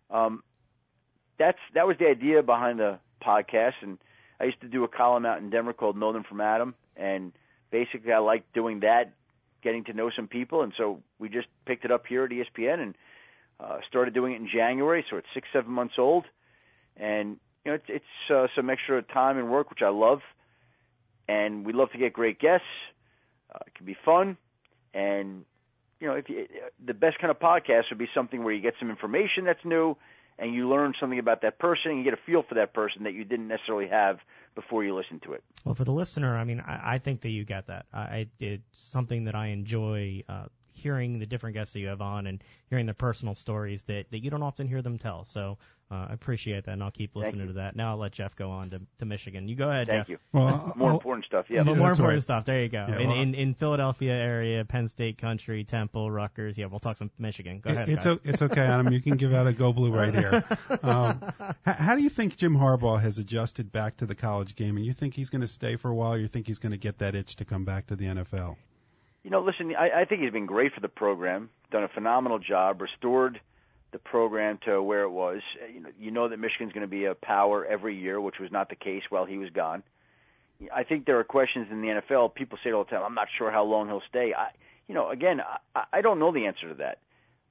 that was the idea behind the podcast. And I used to do a column out in Denver called Know Them From Adam, and basically I liked doing that, getting to know some people, and so we just picked it up here at ESPN and started doing it in January, so it's 6-7 months old, and it's some extra time and work, which I love, and we love to get great guests. It can be fun, and the best kind of podcast would be something where you get some information that's new, and you learn something about that person, and you get a feel for that person that you didn't necessarily have before you listened to it. Well, for the listener, I mean, I think that you get that. It's something that I enjoy hearing the different guests that you have on and hearing their personal stories that you don't often hear them tell. So I appreciate that, and I'll keep listening to that. Now I'll let Jeff go on to Michigan. You go ahead, Thank Jeff. you. Well, more important stuff, yeah. More important right. stuff. There you go. Yeah, in Philadelphia area, Penn State country, Temple, Rutgers. Yeah, we'll talk some Michigan. Go ahead. It's okay, Adam. You can give out a go blue right here. How do you think Jim Harbaugh has adjusted back to the college game? And you think he's going to stay for a while, or you think he's going to get that itch to come back to the NFL? Listen, I think he's been great for the program, done a phenomenal job, restored the program to where it was. You know that Michigan's going to be a power every year, which was not the case while he was gone. I think there are questions in the NFL. People say it all the time, I'm not sure how long he'll stay. I don't know the answer to that.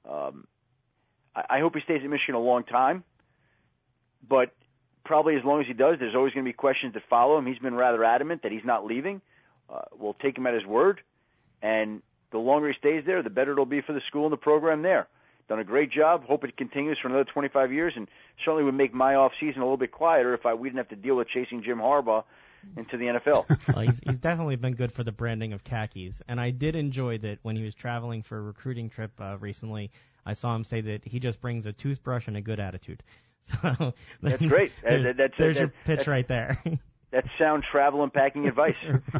I hope he stays at Michigan a long time, but probably as long as he does, there's always going to be questions that follow him. He's been rather adamant that he's not leaving. We'll take him at his word. And the longer he stays there, the better it'll be for the school and the program there. Done a great job. Hope it continues for another 25 years, and certainly would make my off season a little bit quieter if we didn't have to deal with chasing Jim Harbaugh into the NFL. Well, he's definitely been good for the branding of khakis, and I did enjoy that when he was traveling for a recruiting trip recently. I saw him say that he just brings a toothbrush and a good attitude. So that's great. There's your pitch right there. That's sound travel and packing advice.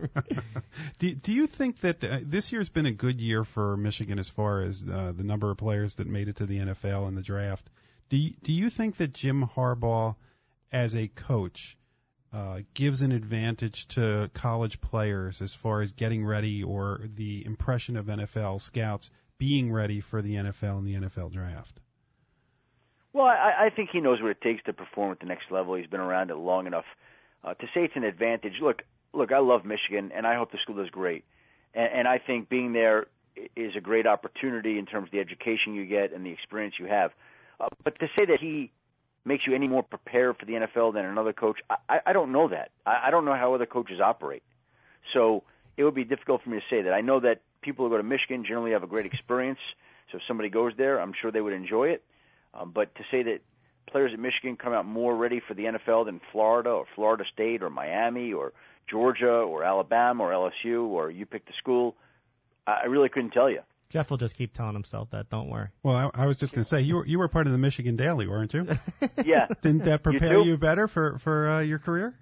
Do you think that this year's been a good year for Michigan as far as the number of players that made it to the NFL in the draft? Do you think that Jim Harbaugh, as a coach, gives an advantage to college players as far as getting ready, or the impression of NFL scouts being ready for the NFL and the NFL draft? Well, I think he knows what it takes to perform at the next level. He's been around it long enough. To say it's an advantage, look, I love Michigan, and I hope the school does great. And I think being there is a great opportunity in terms of the education you get and the experience you have. But to say that he makes you any more prepared for the NFL than another coach, I don't know that. I don't know how other coaches operate. So it would be difficult for me to say that. I know that people who go to Michigan generally have a great experience. So if somebody goes there, I'm sure they would enjoy it. But to say that players at Michigan come out more ready for the NFL than Florida or Florida State or Miami or Georgia or Alabama or LSU or you pick the school, I really couldn't tell you. Jeff will just keep telling himself that. Don't worry. Well, I was just going to say, you were part of the Michigan Daily, weren't you? Yeah. Didn't that prepare you better for your career?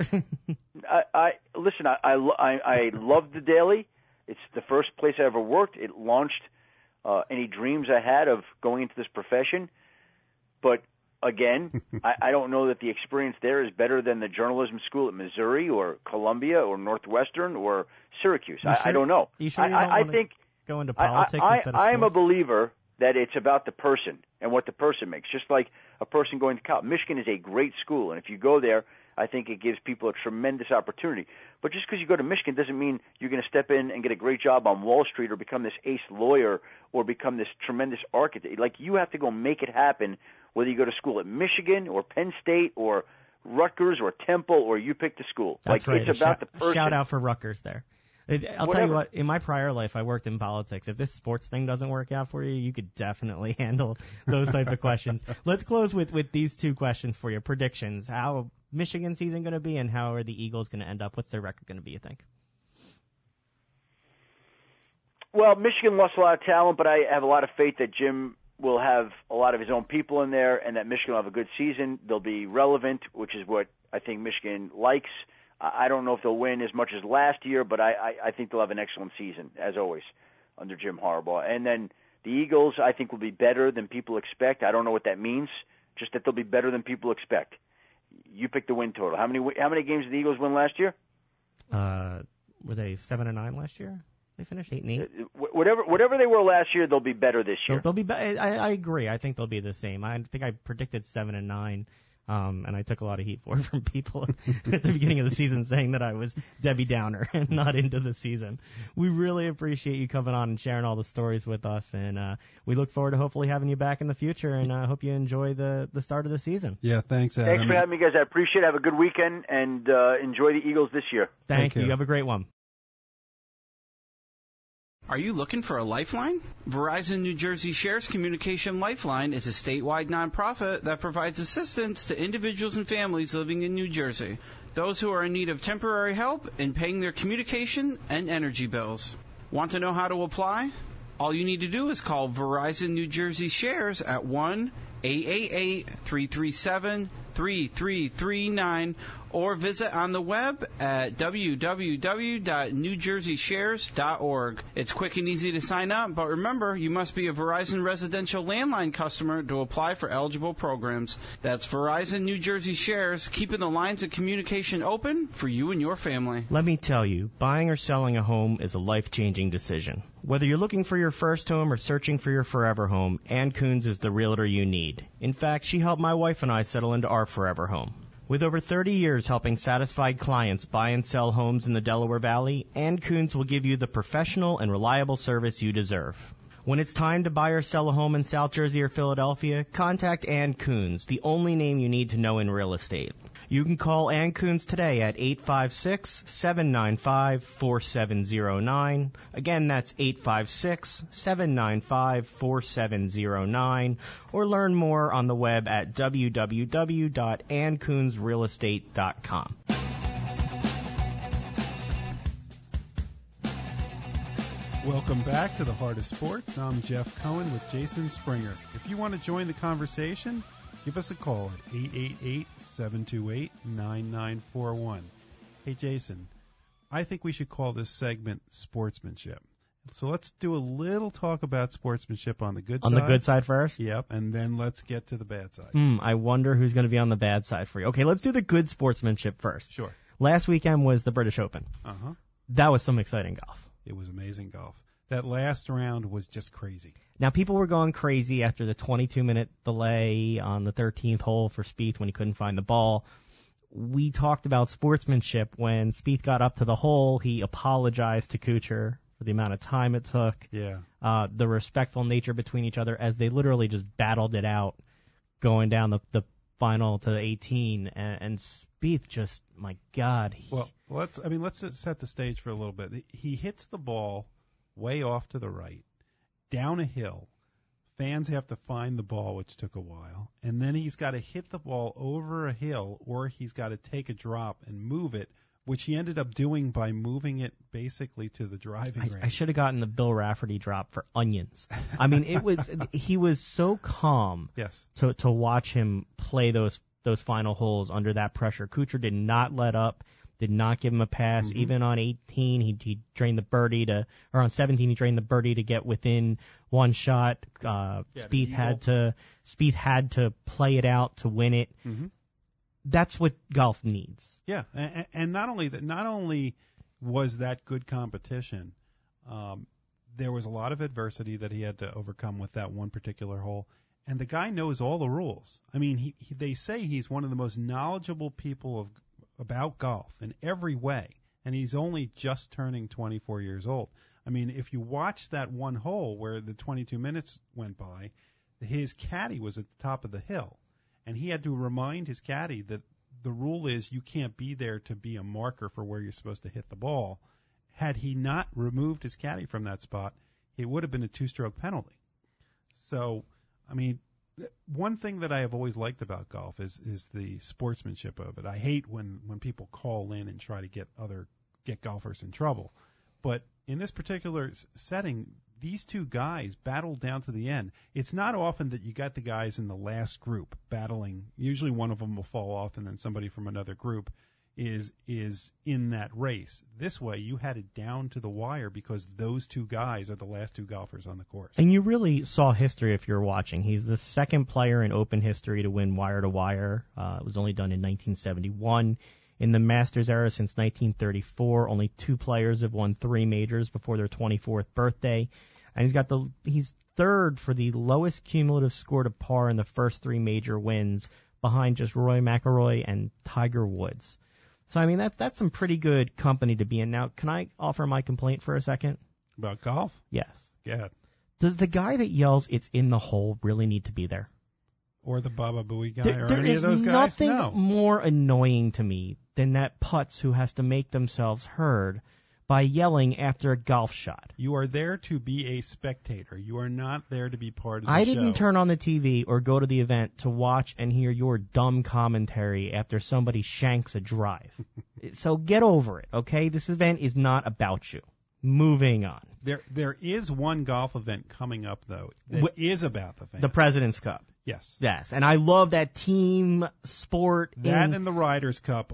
Listen. I loved the Daily. It's the first place I ever worked. It launched any dreams I had of going into this profession. But again, I don't know that the experience there is better than the journalism school at Missouri or Columbia or Northwestern or Syracuse. I don't know. You sure you don't want to go into politics instead of sports? I'm a believer that it's about the person and what the person makes, just like a person going to college. Michigan is a great school, and if you go there, I think it gives people a tremendous opportunity. But just because you go to Michigan doesn't mean you're going to step in and get a great job on Wall Street or become this ace lawyer or become this tremendous architect. Like, you have to go make it happen, whether you go to school at Michigan or Penn State or Rutgers or Temple or you pick the school. That's right. It's about the person. Shout out for Rutgers there. I'll tell you what, in my prior life, I worked in politics. If this sports thing doesn't work out for you, you could definitely handle those type of questions. Let's close with these two questions for you. Predictions. How Michigan season going to be, and how are the Eagles going to end up? What's their record going to be, you think? Well, Michigan lost a lot of talent, but I have a lot of faith that Jim will have a lot of his own people in there and that Michigan will have a good season. They'll be relevant, which is what I think Michigan likes. I don't know if they'll win as much as last year, but I think they'll have an excellent season, as always, under Jim Harbaugh. And then the Eagles, I think, will be better than people expect. I don't know what that means, just that they'll be better than people expect. You pick the win total. How many games did the Eagles win last year? Were they 7-9 last year? They finished 8-8. Whatever they were last year, they'll be better this year. They'll be. I agree. I think they'll be the same. I think I predicted 7-9. And I took a lot of heat for it from people at the beginning of the season saying that I was Debbie Downer and not into the season. We really appreciate you coming on and sharing all the stories with us, and we look forward to hopefully having you back in the future, and hope you enjoy the start of the season. Yeah, thanks, Adam. Thanks for having me, guys. I appreciate it. Have a good weekend, and enjoy the Eagles this year. Thank you. You have a great one. Are you looking for a lifeline? Verizon New Jersey Shares Communication Lifeline is a statewide nonprofit that provides assistance to individuals and families living in New Jersey, those who are in need of temporary help in paying their communication and energy bills. Want to know how to apply? All you need to do is call Verizon New Jersey Shares at 1-888-337-3339 or visit on the web at www.newjerseyshares.org. It's quick and easy to sign up, but remember, you must be a Verizon residential landline customer to apply for eligible programs. That's Verizon New Jersey Shares, keeping the lines of communication open for you and your family. Let me tell you, buying or selling a home is a life-changing decision. Whether you're looking for your first home or searching for your forever home, Ann Coons is the realtor you need. In fact, she helped my wife and I settle into our forever home. With over 30 years helping satisfied clients buy and sell homes in the Delaware Valley, Ann Coons will give you the professional and reliable service you deserve. When it's time to buy or sell a home in South Jersey or Philadelphia, contact Ann Coons, the only name you need to know in real estate. You can call Ann Coons today at 856-795-4709. Again, that's 856-795-4709. Or learn more on the web at www.anncoonsrealestate.com. Welcome back to the Heart of Sports. I'm Jeff Cohen with Jason Springer. If you want to join the conversation, give us a call at 888-728-9941. Hey, Jason, I think we should call this segment Sportsmanship. So let's do a little talk about sportsmanship on the good side. On the good side first? Yep, and then let's get to the bad side. I wonder who's going to be on the bad side for you. Okay, let's do the good sportsmanship first. Sure. Last weekend was the British Open. Uh-huh. That was some exciting golf. It was amazing golf. That last round was just crazy. Now, people were going crazy after the 22-minute delay on the 13th hole for Spieth when he couldn't find the ball. We talked about sportsmanship. When Spieth got up to the hole, he apologized to Kuchar for the amount of time it took. Yeah. The respectful nature between each other as they literally just battled it out going down the final to 18. And Spieth just, my God. Well, let's set the stage for a little bit. He hits the ball way off to the right, down a hill. Fans have to find the ball, which took a while. And then he's got to hit the ball over a hill, or he's got to take a drop and move it, which he ended up doing by moving it basically to the driving range. I should have gotten the Bill Rafferty drop for onions. I mean, he was so calm. Yes. To watch him play those final holes under that pressure. Kuchar did not let up. Did not give him a pass. Mm-hmm. Even on 18, he drained the birdie or on 17, he drained the birdie to get within one shot. Spieth had to play it out to win it. Mm-hmm. That's what golf needs. Yeah, and not only was that good competition, there was a lot of adversity that he had to overcome with that one particular hole. And the guy knows all the rules. I mean, they say he's one of the most knowledgeable people about golf in every way, and he's only just turning 24 years old. I mean, if you watch that one hole where the 22 minutes went by, his caddy was at the top of the hill, and he had to remind his caddy that the rule is you can't be there to be a marker for where you're supposed to hit the ball. Had he not removed his caddy from that spot, it would have been a two-stroke penalty. So, I mean, one thing that I have always liked about golf is the sportsmanship of it. I hate when people call in and try to get golfers in trouble. But in this particular setting, these two guys battled down to the end. It's not often that you got the guys in the last group battling. Usually one of them will fall off and then somebody from another group is in that race. This way, you had it down to the wire because those two guys are the last two golfers on the course. And you really saw history if you're watching. He's the second player in Open history to win wire-to-wire. It was only done in 1971. In the Masters era since 1934, only two players have won 3 majors before their 24th birthday. And he's third for the lowest cumulative score to par in the first 3 major wins behind just Rory McIlroy and Tiger Woods. So, I mean, that's some pretty good company to be in. Now, can I offer my complaint for a second? About golf? Yes. Go ahead. Does the guy that yells "it's in the hole" really need to be there? Or the Baba Booey guy, or There any is of those guys? nothing No. more annoying to me than that putz who has to make themselves heard by yelling after a golf shot. You are there to be a spectator. You are not there to be part of the I show. didn't turn on the TV or go to the event to watch and hear your dumb commentary after somebody shanks a drive. So get over it, okay? This event is not about you. Moving on. There is one golf event coming up, though, that is about the fans. The President's Cup. Yes. Yes, and I love that team sport. That and the Riders' Cup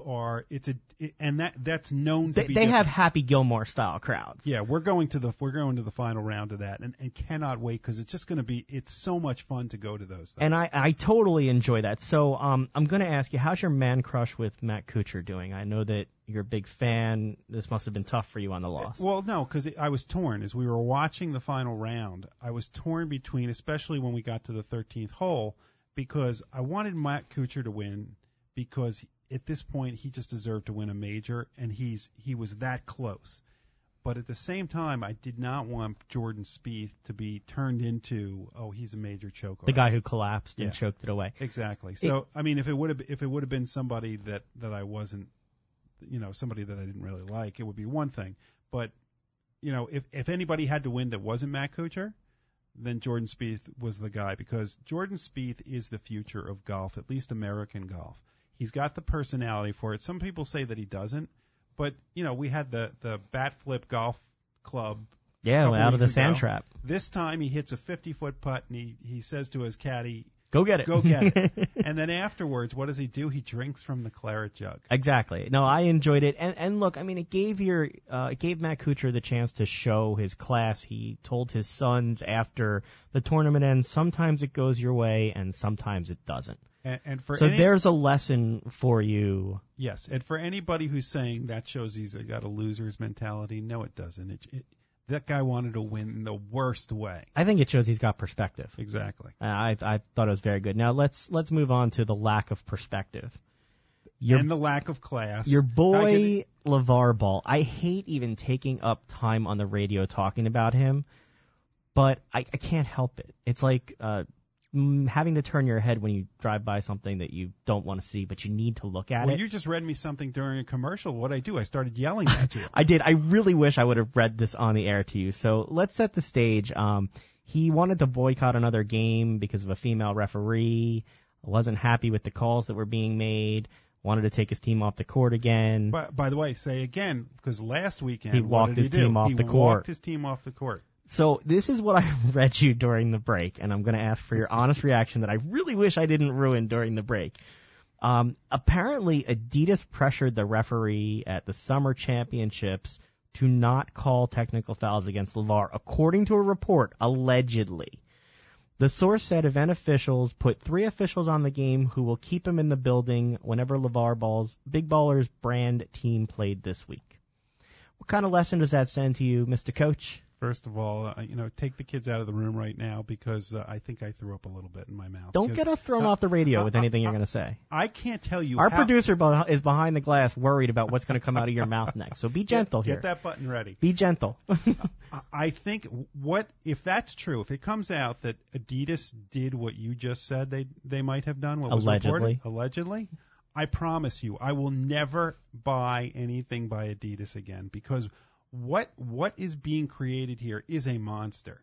that's known to be They have different. Happy Gilmore style crowds. Yeah, we're going to the final round of that, and cannot wait because it's just going to be so much fun to go to those things. And I totally enjoy that. So I'm going to ask you, how's your man crush with Matt Kuchar doing? I know that you're a big fan. This must have been tough for you on the loss. Well, no, because I was torn. As we were watching the final round, I was torn between, especially when we got to the 13th hole, because I wanted Matt Kuchar to win because at this point he just deserved to win a major, and he was that close. But at the same time, I did not want Jordan Spieth to be turned into, he's a major choke artist. The guy who collapsed and Yeah. choked it away. Exactly. So, I mean, if it would have been somebody that I wasn't, somebody that I didn't really like, it would be one thing. But, if anybody had to win that wasn't Matt Kuchar, then Jordan Spieth was the guy, because Jordan Spieth is the future of golf, at least American golf. He's got the personality for it. Some people say that he doesn't, but, we had the Bat Flip Golf Club. Yeah, out of the sand ago. trap. This time he hits a 50-foot putt, and he says to his caddy, Go get it. Go get it. And then afterwards, what does he do? He drinks from the claret jug. Exactly. No, I enjoyed it. And look, I mean, it gave Matt Kuchar the chance to show his class. He told his sons after the tournament ends, sometimes it goes your way and sometimes it doesn't. And for there's a lesson for you. Yes, and for anybody who's saying that shows he's got a loser's mentality, no, it doesn't. That guy wanted to win in the worst way. I think it shows he's got perspective. Exactly. I thought it was very good. Now let's move on to the lack of perspective. And the lack of class. Your boy LeVar Ball. I hate even taking up time on the radio talking about him, but I can't help it. It's like having to turn your head when you drive by something that you don't want to see, but you need to look at it. Well, you just read me something during a commercial. What'd I do? I started yelling at you. I did. I really wish I would have read this on the air to you. So let's set the stage. He wanted to boycott another game because of a female referee. Wasn't happy with the calls that were being made. Wanted to take his team off the court again. By the way, say again, because last weekend he walked his team off the court. He walked his team off the court. So this is what I read you during the break, and I'm going to ask for your honest reaction that I really wish I didn't ruin during the break. Apparently, Adidas pressured the referee at the Summer Championships to not call technical fouls against LeVar, according to a report, allegedly. The source said event officials put 3 officials on the game who will keep him in the building whenever LeVar Ball's Big Ballers brand team played this week. What kind of lesson does that send to you, Mr. Coach? First of all, take the kids out of the room right now, because I think I threw up a little bit in my mouth. Don't get us thrown off the radio with anything you're going to say. I can't tell you. Our producer is behind the glass worried about what's going to come out of your mouth next. So be gentle here. Get that button ready. Be gentle. I think if that's true, if it comes out that Adidas did what you just said they might have done, what was reported, allegedly, I promise you, I will never buy anything by Adidas again, because what is being created here is a monster.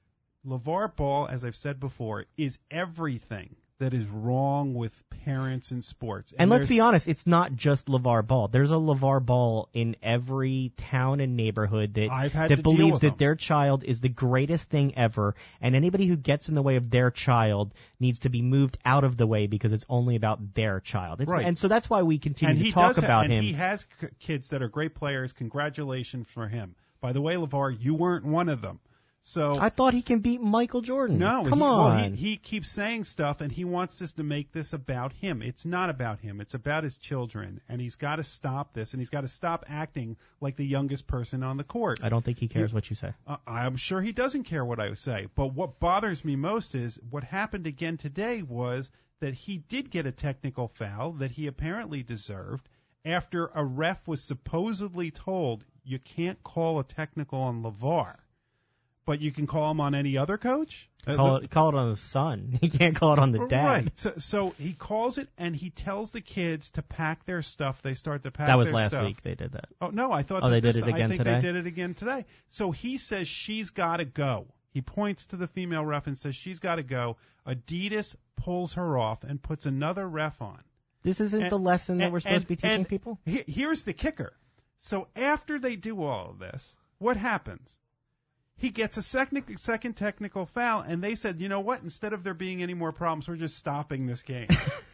LeVar Ball, as I've said before, is everything that is wrong with parents in sports. And let's be honest, it's not just LeVar Ball. There's a LeVar Ball in every town and neighborhood that believes that their child is the greatest thing ever, and anybody who gets in the way of their child needs to be moved out of the way because it's only about their child. Right. And so that's why we continue to talk about him. And he has kids that are great players. Congratulations for him. By the way, LeVar, you weren't one of them. So I thought he can beat Michael Jordan. No, come on. Well, he keeps saying stuff, and he wants us to make this about him. It's not about him. It's about his children, and he's got to stop this, and he's got to stop acting like the youngest person on the court. I don't think he cares what you say. I'm sure he doesn't care what I say. But what bothers me most is what happened again today was that he did get a technical foul that he apparently deserved after a ref was supposedly told you can't call a technical on LeVar. But you can call him on any other coach? Call it on his son. He can't call it on the dad. Right. So he calls it, and he tells the kids to pack their stuff. They start to pack that was their last stuff. week they did that. Oh, no, I thought they did it again today? I think they did it again today. So he says she's got to go. He points to the female ref and says she's got to go. Adidas pulls her off and puts another ref on. This isn't the lesson that we're supposed to be teaching people? Here's the kicker. So after they do all of this, what happens? He gets a second technical foul, and they said, you know what? Instead of there being any more problems, we're just stopping this game.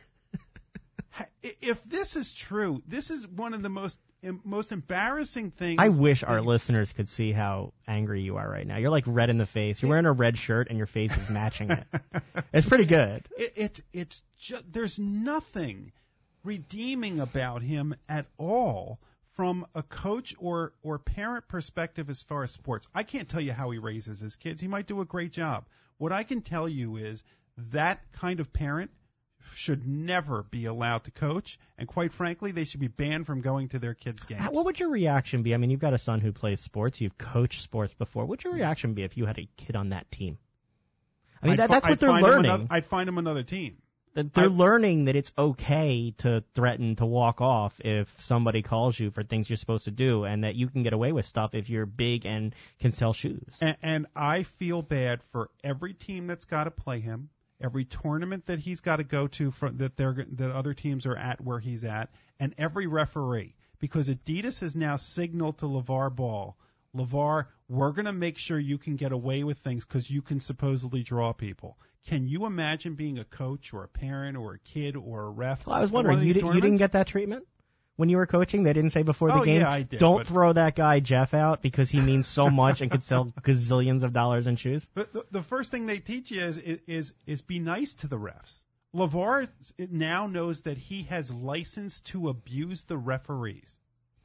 If this is true, this is one of the most embarrassing things. I wish our listeners could see how angry you are right now. You're like red in the face. You're wearing a red shirt, and your face is matching it. It's pretty good. It's just, there's nothing redeeming about him at all from a coach or parent perspective as far as sports. I can't tell you how he raises his kids. He might do a great job. What I can tell you is that kind of parent should never be allowed to coach, and quite frankly, they should be banned from going to their kids' games. What would your reaction be? I mean, you've got a son who plays sports. You've coached sports before. What would your reaction be if you had a kid on that team? I mean, that's what they're learning. I'd find him another team. They're learning that it's okay to threaten to walk off if somebody calls you for things you're supposed to do, and that you can get away with stuff if you're big and can sell shoes. And I feel bad for every team that's got to play him, every tournament that he's got to go to that other teams are at where he's at, and every referee, because Adidas has now signaled to LeVar Ball, LeVar, we're going to make sure you can get away with things because you can supposedly draw people. Can you imagine being a coach or a parent or a kid or a ref? Well, I was wondering, you didn't get that treatment when you were coaching? They didn't say before the game, yeah, I did, don't throw that guy Jeff out because he means so much and could sell gazillions of dollars in shoes? But the first thing they teach you is be nice to the refs. LeVar now knows that he has license to abuse the referees.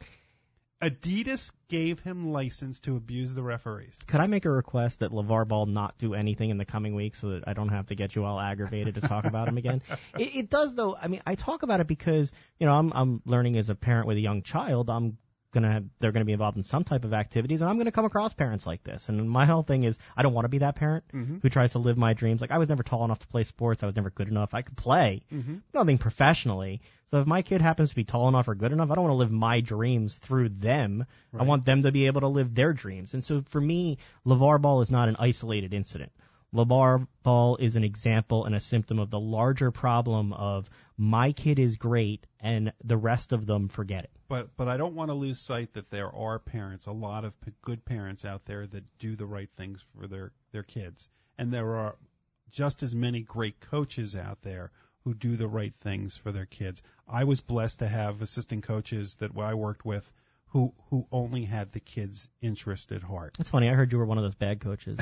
Adidas gave him license to abuse the referees. Could I make a request that LeVar Ball not do anything in the coming weeks so that I don't have to get you all aggravated to talk about him again? It does, though. I mean, I talk about it because, you know, I'm learning as a parent with a young child. They're going to be involved in some type of activities, and I'm going to come across parents like this. And my whole thing is I don't want to be that parent who tries to live my dreams. Like, I was never tall enough to play sports. I was never good enough. I could play, nothing professionally. So if my kid happens to be tall enough or good enough, I don't want to live my dreams through them. Right. I want them to be able to live their dreams. And so for me, LeVar Ball is not an isolated incident. LeVar Ball is an example and a symptom of the larger problem of my kid is great and the rest of them forget it. But I don't want to lose sight that there are parents, a lot of good parents out there that do the right things for their kids. And there are just as many great coaches out there who do the right things for their kids. I was blessed to have assistant coaches that I worked with who only had the kids' interest at heart. That's funny. I heard you were one of those bad coaches.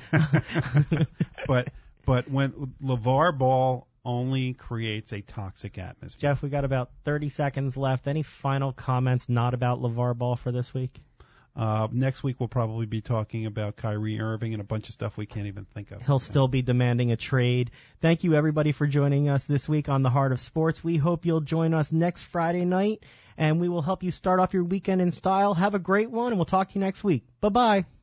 But when LeVar Ball only creates a toxic atmosphere. Jeff, we got about 30 seconds left. Any final comments not about LeVar Ball for this week? Next week we'll probably be talking about Kyrie Irving and a bunch of stuff we can't even think of. He'll still be demanding a trade. Thank you, everybody, for joining us this week on The Heart of Sports. We hope you'll join us next Friday night, and we will help you start off your weekend in style. Have a great one, and we'll talk to you next week. Bye-bye.